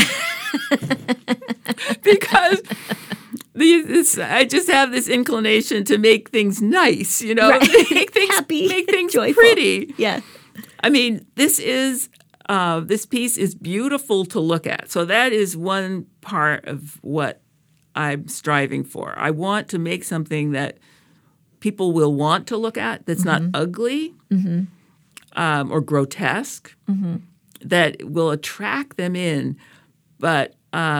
Speaker 1: Because I just have this inclination to make things nice,
Speaker 2: Right.
Speaker 1: Make things
Speaker 2: happy,
Speaker 1: make things
Speaker 2: joyful.
Speaker 1: pretty.
Speaker 2: Yeah.
Speaker 1: I mean, this piece is beautiful to look at. So that is one part of what I'm striving for. I want to make something that people will want to look at that's not ugly or grotesque, that will attract them in, but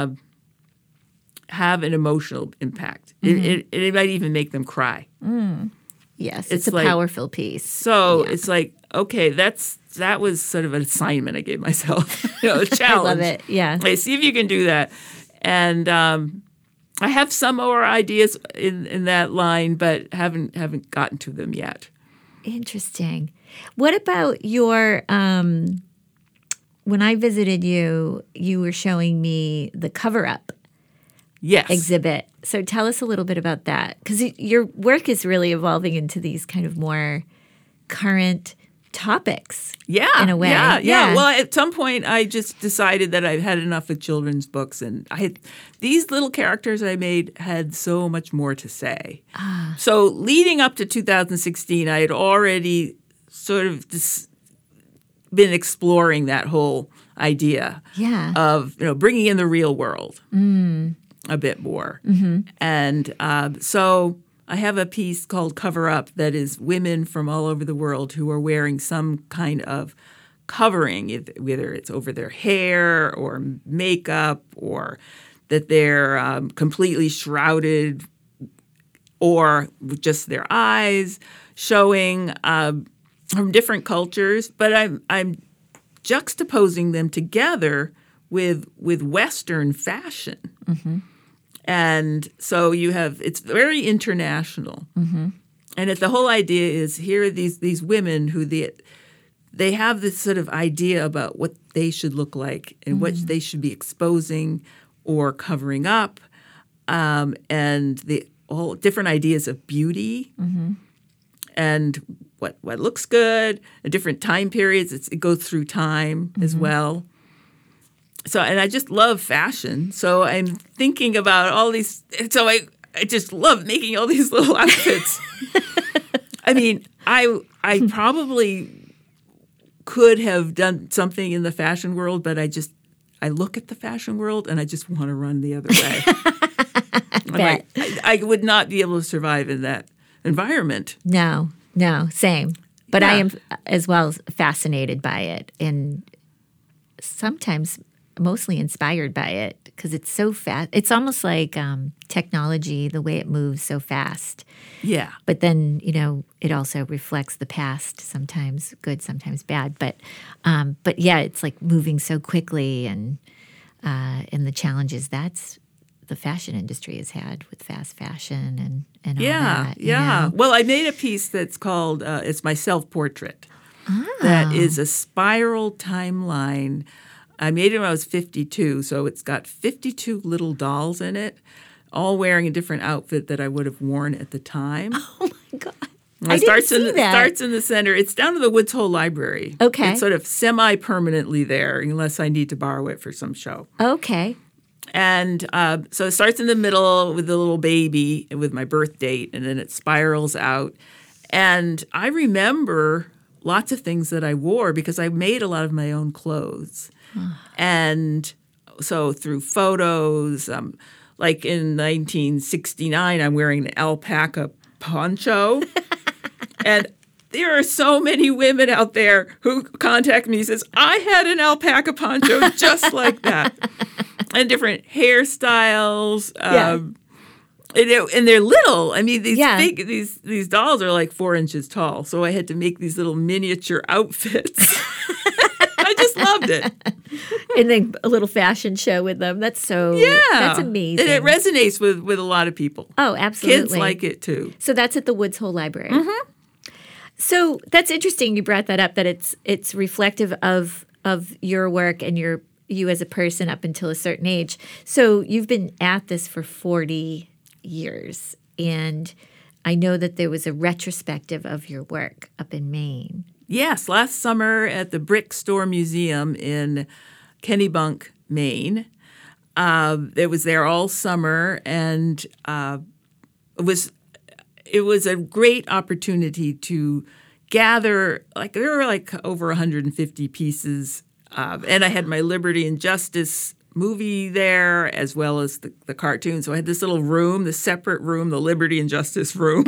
Speaker 1: have an emotional impact. It might even make them cry.
Speaker 2: Yes, it's a powerful piece.
Speaker 1: So it's like, okay, that was sort of an assignment I gave myself, a challenge.
Speaker 2: I love it. Yeah.
Speaker 1: Like, see if you can do that. And I have some more ideas in that line, but haven't gotten to them yet.
Speaker 2: Interesting. What about your? When I visited you, you were showing me the Cover Up exhibit. So tell us a little bit about that, because your work is really evolving into these kind of more current topics.
Speaker 1: Yeah,
Speaker 2: in a way.
Speaker 1: Yeah. Well, at some point, I just decided that I've had enough of children's books, and these little characters I made had so much more to say. So leading up to 2016, I had already sort of been exploring that whole idea of bringing in the real world a bit more, and so I have a piece called Cover Up that is women from all over the world who are wearing some kind of covering, whether it's over their hair or makeup, or that they're completely shrouded, or with just their eyes showing, from different cultures. But I'm juxtaposing them together with Western fashion. And so it's very international. And the whole idea is, here are these women who they have this sort of idea about what they should look like and what they should be exposing or covering up, and the all different ideas of beauty and what looks good, at different time periods. It goes through time as well. So, and I just love fashion. So I'm thinking about all these. So I just love making all these little outfits. I mean, I probably could have done something in the fashion world, but I look at the fashion world and I just want to run the other way. I would not be able to survive in that environment.
Speaker 2: No, same. But I am as well fascinated by it, and sometimes mostly inspired by it because it's so fast. It's almost like technology, the way it moves so fast.
Speaker 1: Yeah.
Speaker 2: But then, it also reflects the past, sometimes good, sometimes bad. But yeah, it's like moving so quickly, and the challenges that's the fashion industry has had with fast fashion and all that.
Speaker 1: Yeah. Well, I made a piece that's called, it's my self-portrait. That is a spiral timeline. I made it when I was 52, so it's got 52 little dolls in it, all wearing a different outfit that I would have worn at the time.
Speaker 2: Oh, my God.
Speaker 1: It starts in the center. It's down to the Woods Hole Library.
Speaker 2: Okay.
Speaker 1: It's sort of semi-permanently there, unless I need to borrow it for some show.
Speaker 2: Okay.
Speaker 1: And so it starts in the middle with the little baby with my birth date, and then it spirals out. And I remember lots of things that I wore because I made a lot of my own clothes. And so through photos, like in 1969, I'm wearing an alpaca poncho. And there are so many women out there who contact me and says, I had an alpaca poncho just like that. And different hairstyles. And they're little. I mean, these dolls are like 4 inches tall. So I had to make these little miniature outfits. I just loved it.
Speaker 2: And then a little fashion show with them. That's amazing.
Speaker 1: And it resonates with a lot of people.
Speaker 2: Oh, absolutely.
Speaker 1: Kids like it too.
Speaker 2: So that's at the Woods Hole Library. So that's interesting you brought that up, that it's reflective of your work and you as a person up until a certain age. So you've been at this for 40 years, and I know that there was a retrospective of your work up in Maine.
Speaker 1: Yes, last summer at the Brick Store Museum in Kennebunk, Maine. It was there all summer, and it was a great opportunity to gather. There were over 150 pieces, and I had my Liberty and Justice movie there, as well as the cartoon. So I had this little room, the separate room, the Liberty and Justice room.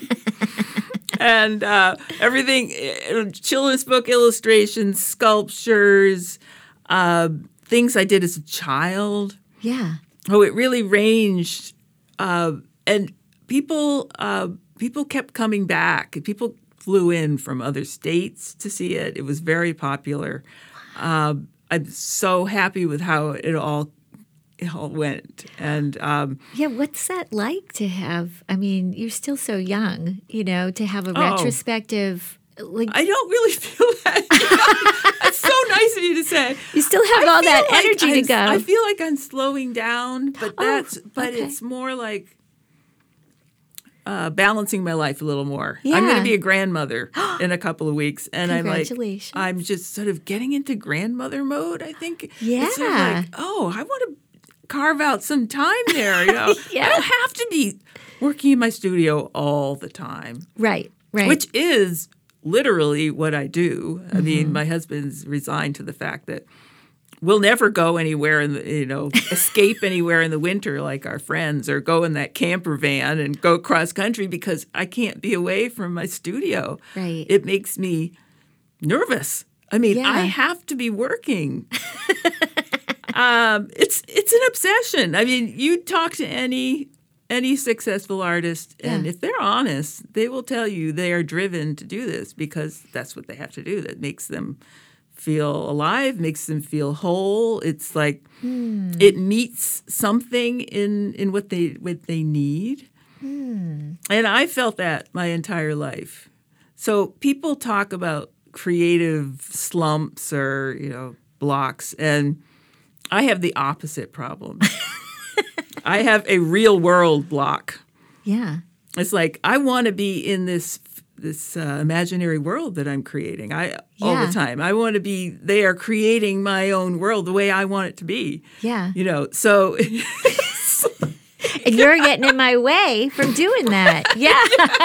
Speaker 1: And everything, children's book illustrations, sculptures, things I did as a child.
Speaker 2: Yeah.
Speaker 1: Oh, it really ranged. And people kept coming back. People flew in from other states to see it. It was very popular. I'm so happy with how it all went. And
Speaker 2: what's that like to have? I mean, you're still so young, to have a retrospective.
Speaker 1: I don't really feel that. That's so nice of you to say.
Speaker 2: You still have all that energy to go.
Speaker 1: I feel like I'm slowing down, but it's more like balancing my life a little more.
Speaker 2: Yeah.
Speaker 1: I'm going to be a grandmother in a couple of weeks. And
Speaker 2: Congratulations.
Speaker 1: I'm just sort of getting into grandmother mode, I think.
Speaker 2: Yeah.
Speaker 1: It's sort of like, I want to carve out some time there.
Speaker 2: Yeah.
Speaker 1: I don't have to be working in my studio all the time.
Speaker 2: Right.
Speaker 1: Which is literally what I do. I mean, my husband's resigned to the fact that we'll never go anywhere escape anywhere in the winter like our friends, or go in that camper van and go cross country because I can't be away from my studio.
Speaker 2: Right.
Speaker 1: It makes me nervous. I mean,
Speaker 2: Yeah.
Speaker 1: I have to be working. It's an obsession. I mean, you talk to any successful artist, and if they're honest, they will tell you they are driven to do this because that's what they have to do. That makes them feel alive, makes them feel whole. It's like it meets something in what they need. And I felt that my entire life. So people talk about creative slumps or, blocks, and I have the opposite problem. I have a real world block.
Speaker 2: Yeah.
Speaker 1: It's like I want to be in this imaginary world that I'm creating. All the time. I want to be there creating my own world the way I want it to be.
Speaker 2: Yeah.
Speaker 1: So
Speaker 2: And you're getting in my way from doing that. Yeah.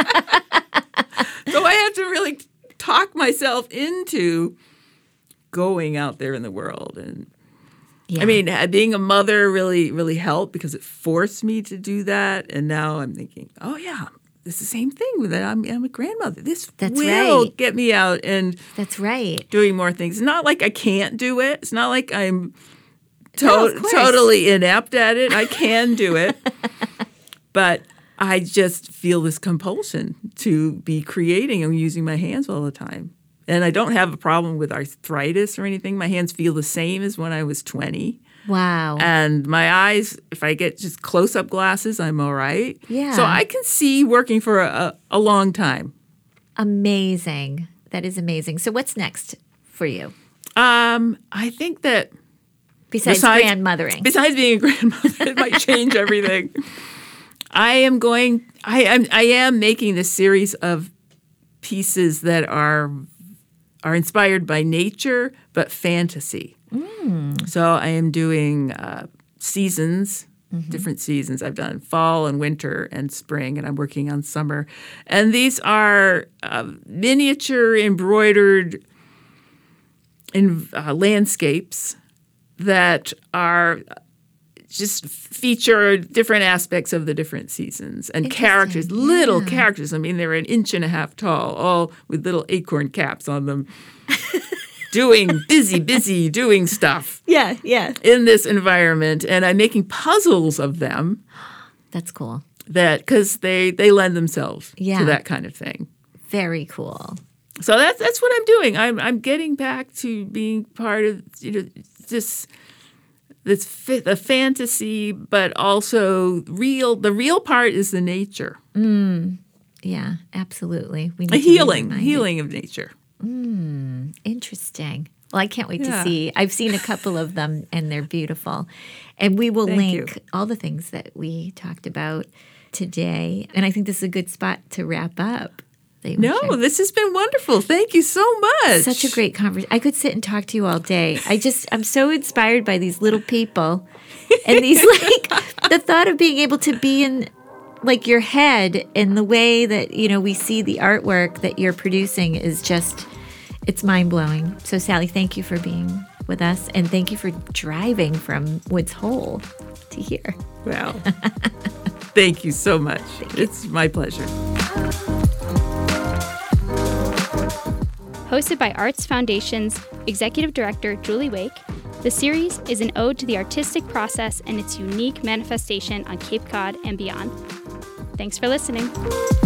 Speaker 1: So I have to really talk myself into going out there in the world. And
Speaker 2: Yeah.
Speaker 1: I mean, being a mother really, really helped because it forced me to do that. And now I'm thinking, oh, yeah, it's the same thing that I'm a grandmother. This will get me out and
Speaker 2: That's right.
Speaker 1: doing more things. It's not like I can't do it. It's not like I'm
Speaker 2: No, of course.
Speaker 1: totally inept at it. I can do it. But I just feel this compulsion to be creating and using my hands all the time. And I don't have a problem with arthritis or anything. My hands feel the same as when I was 20.
Speaker 2: Wow.
Speaker 1: And my eyes, if I get just close-up glasses, I'm all right.
Speaker 2: Yeah.
Speaker 1: So I can see working for a long time.
Speaker 2: Amazing. That is amazing. So what's next for you?
Speaker 1: I think that
Speaker 2: Besides grandmothering.
Speaker 1: Besides being a grandmother, it might change everything. I am making this series of pieces that are inspired by nature, but fantasy. So I am doing seasons, different seasons. I've done fall and winter and spring, and I'm working on summer. And these are miniature embroidered landscapes that are just feature different aspects of the different seasons and characters, little characters. I mean, they're 1.5 inches tall, all with little acorn caps on them, doing doing stuff.
Speaker 2: Yeah.
Speaker 1: In this environment, and I'm making puzzles of them.
Speaker 2: That's cool.
Speaker 1: Because they lend themselves to that kind of thing.
Speaker 2: Very cool.
Speaker 1: So that's what I'm doing. I'm getting back to being part of the fantasy, but also the real part is the nature.
Speaker 2: Yeah, absolutely. We
Speaker 1: A
Speaker 2: need
Speaker 1: healing of nature.
Speaker 2: Interesting. Well, I can't wait to see. I've seen a couple of them, and they're beautiful. And we will link all the things that we talked about today. And I think this is a good spot to wrap up.
Speaker 1: This has been wonderful. Thank you so much.
Speaker 2: Such a great conversation. I could sit and talk to you all day. I'm so inspired by these little people and these the thought of being able to be in your head and the way that, we see the artwork that you're producing is just, it's mind-blowing. So Sally, thank you for being with us, and thank you for driving from Woods Hole to here.
Speaker 1: Wow. Thank you so much. It's my pleasure.
Speaker 3: Hosted by Arts Foundation's Executive Director, Julie Wake, the series is an ode to the artistic process and its unique manifestation on Cape Cod and beyond. Thanks for listening.